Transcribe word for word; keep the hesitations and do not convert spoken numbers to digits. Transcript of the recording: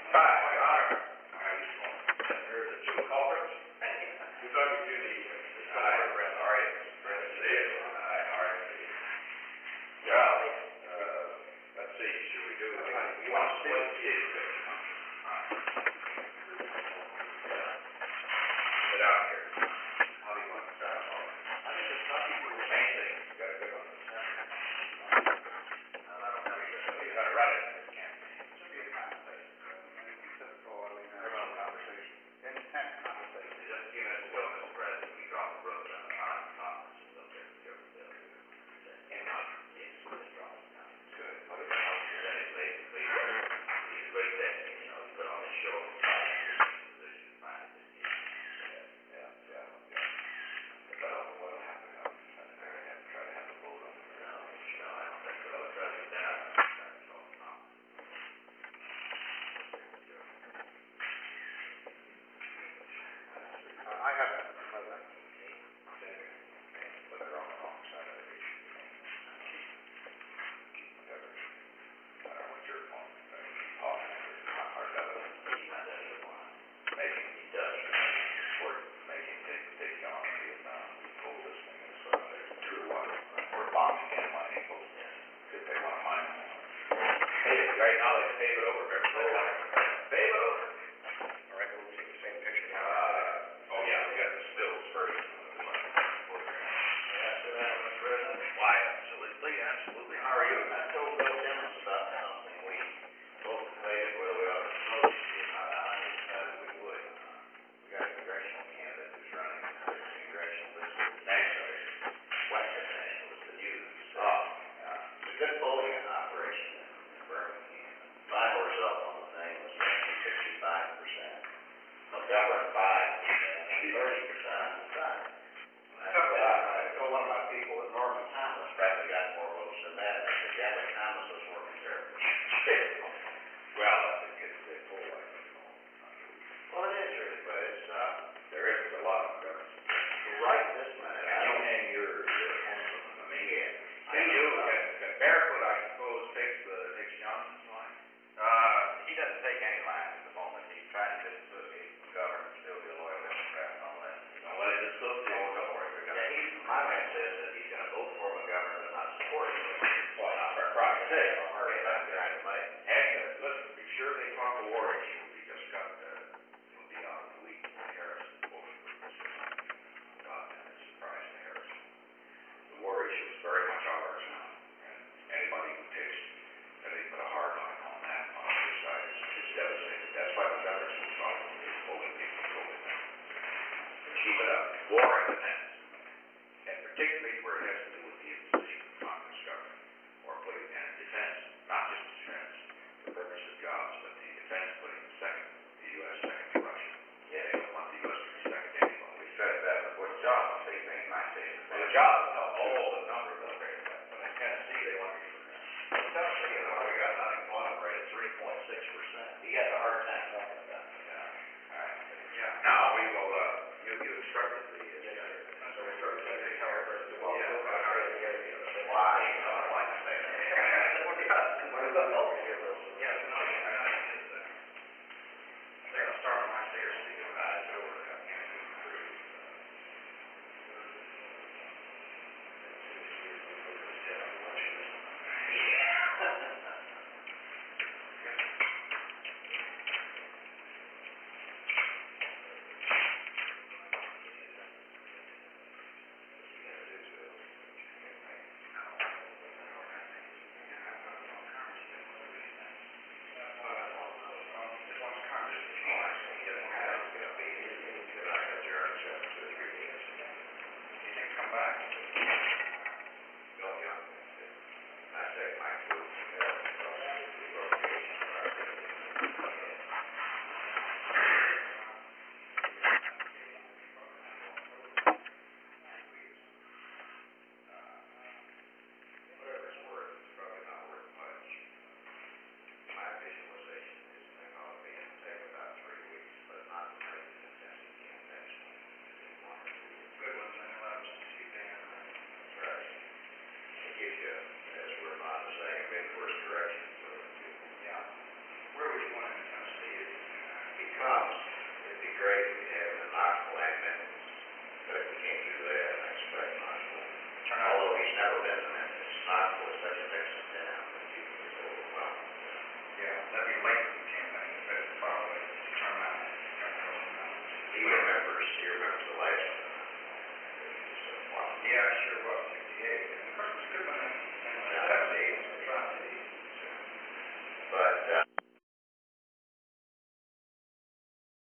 Hi, Your Honor. I just want to hear the two culprits. You're talking to the, the side of Brent Arias. Brent Arias. Hi, Arias. Well, uh, let's see, should we do, you want to split the issue? Sit down here. How do you want to start off? I think it's not equal to main thing. You got to go on the center. I don't know. You got to run it. It can't be. It should be a conversation. Typical, I mean, criminal conversation. Intense conversation. Just a few minutes ago, Mister President, we dropped the road on the Army conference. It's up there. And not, yes, it's dropped. Good. What about out here? Then it's basically, he's a great deputy, you know, he put on his show. Position, fine. Yeah, yeah, yeah. But what'll happen? I'm trying to have a vote on it. No, no, I don't think so. I'll try to get down. I have a, I have a, but they're on the wrong side of the issue. Whatever. I don't know what your point is. I keep talking. It's not hard to do. He's not that either one. Maybe he does. Or maybe he take, take on Vietnam. He pulled this thing and stuff. There's two or one. We're bombing in my people. If they want to mine it. Hey, right now they pave it over. Remember? Pave it over. All right, we'll see the same picture. Uh, oh, yeah, we got the stills first. Why, absolutely, absolutely. How are you? I told Bill Simmons about something we both debated whether we ought to approach it. I decided we would. We got a congressional candidate who's running for the congressional district. National. Western National is the news. Oh. Uh, it's a good polling operation in Birmingham. Final result on the thing was sixty-five percent. McGovern five percent. thirty percent undecided. I told one of my people that Norman Thomas probably got more votes than that. I said, yeah, but Thomas was more conservative. Well, that's a good, good poll, I think. Well, it is really, but it's, uh, there isn't a lot of government. Right this minute, I don't hang your, your opponent on the main. Yeah. Can you, can, can Barefoot, I suppose, takes the, takes Johnson's line? Uh, he doesn't take any line at the moment. He's trying to disassociate from government and still be a loyal Democrat and all that. Don't let it dissociate. Oh, don't worry. Yeah, he, my man says that he's going to vote for McGovern but not support him. Well, not for Christ's sake. I'm trying to make. And uh, listen, be sure they talk a war issue. We just got uh, it'll be out of the week. Harrison voted for this. God, man, it's a surprise to Harrison. The war issue is very much ours now. And anybody who takes that they put a hard line on that on either side is, is devastated. That's why McGovern's so strong. He's holding people, holding them. Keep it up. War in the